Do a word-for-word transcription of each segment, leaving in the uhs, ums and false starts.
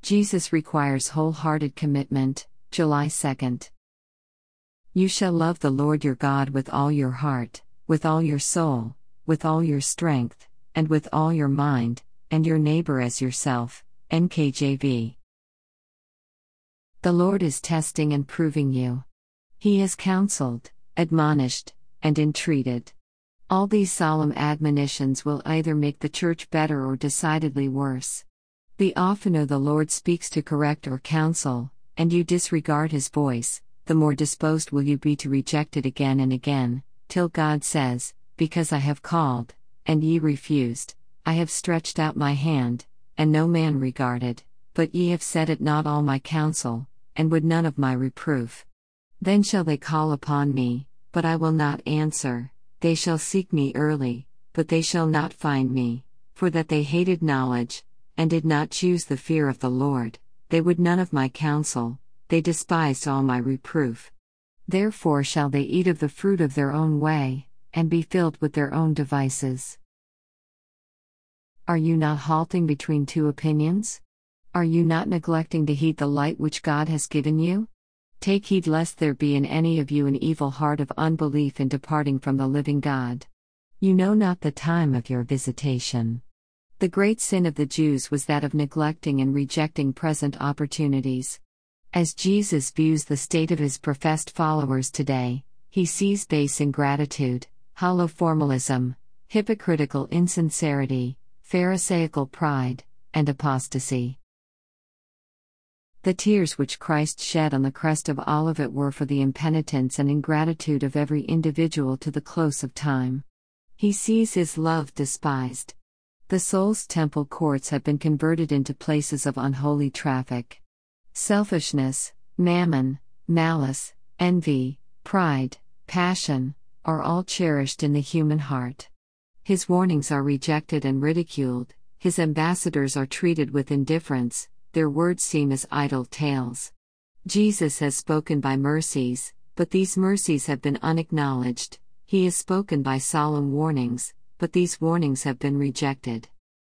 Jesus requires wholehearted commitment, July second. You shall love the Lord your God with all your heart, with all your soul, with all your strength, and with all your mind, and your neighbor as yourself. N K J V. The Lord is testing and proving you. He has counseled, admonished, and entreated. All these solemn admonitions will either make the church better or decidedly worse. The oftener the Lord speaks to correct or counsel, and you disregard his voice, the more disposed will you be to reject it again and again, till God says, Because I have called, and ye refused, I have stretched out my hand, and no man regarded, but ye have set at naught all my counsel, and would none of my reproof. Then shall they call upon me, but I will not answer, they shall seek me early, but they shall not find me, for that they hated knowledge, and did not choose the fear of the Lord, they would none of my counsel, they despised all my reproof. Therefore shall they eat of the fruit of their own way, and be filled with their own devices. Are you not halting between two opinions? Are you not neglecting to heed the light which God has given you? Take heed lest there be in any of you an evil heart of unbelief in departing from the living God. You know not the time of your visitation. The great sin of the Jews was that of neglecting and rejecting present opportunities. As Jesus views the state of his professed followers today, he sees base ingratitude, hollow formalism, hypocritical insincerity, Pharisaical pride, and apostasy. The tears which Christ shed on the crest of Olivet were for the impenitence and ingratitude of every individual to the close of time. He sees his love despised. The soul's temple courts have been converted into places of unholy traffic. Selfishness, mammon, malice, envy, pride, passion, are all cherished in the human heart. His warnings are rejected and ridiculed, his ambassadors are treated with indifference, their words seem as idle tales. Jesus has spoken by mercies, but these mercies have been unacknowledged. He has spoken by solemn warnings, but these warnings have been rejected.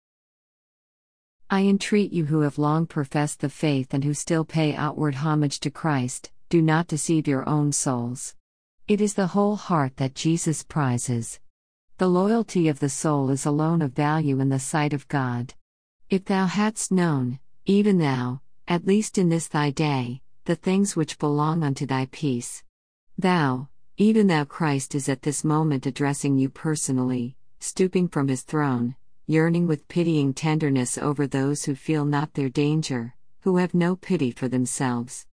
I entreat you who have long professed the faith and who still pay outward homage to Christ, do not deceive your own souls. It is the whole heart that Jesus prizes. The loyalty of the soul is alone of value in the sight of God. If thou hadst known, even thou, at least in this thy day, the things which belong unto thy peace. Thou, even thou Christ is at this moment addressing you personally, stooping from his throne, yearning with pitying tenderness over those who feel not their danger, who have no pity for themselves.